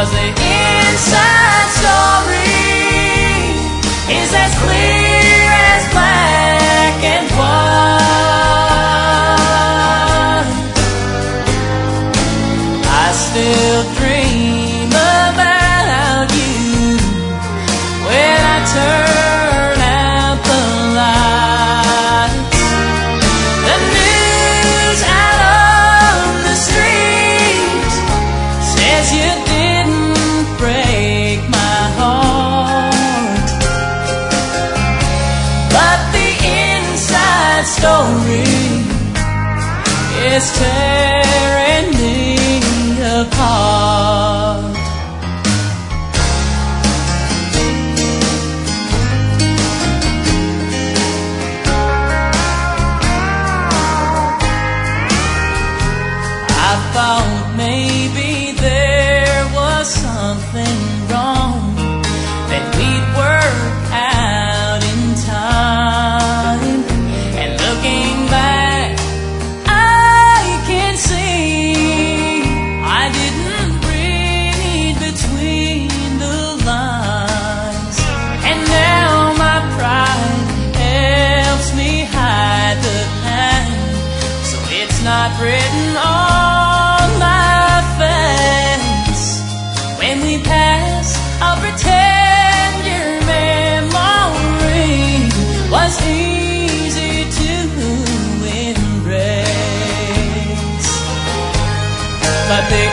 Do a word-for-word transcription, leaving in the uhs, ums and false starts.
'cause the inside story is as clear as black and white. I still dream about you when I turn out the lights. The news out on the street says you didn't break my heart, but the inside story is tearing me apart. I thought maybe there was something wrong that we'd work out in time, and looking back I can see I didn't read between the lines, and now my pride helps me hide the pain, so it's not written on my face. When we pass, I'll pretend your memory was easy to embrace, but the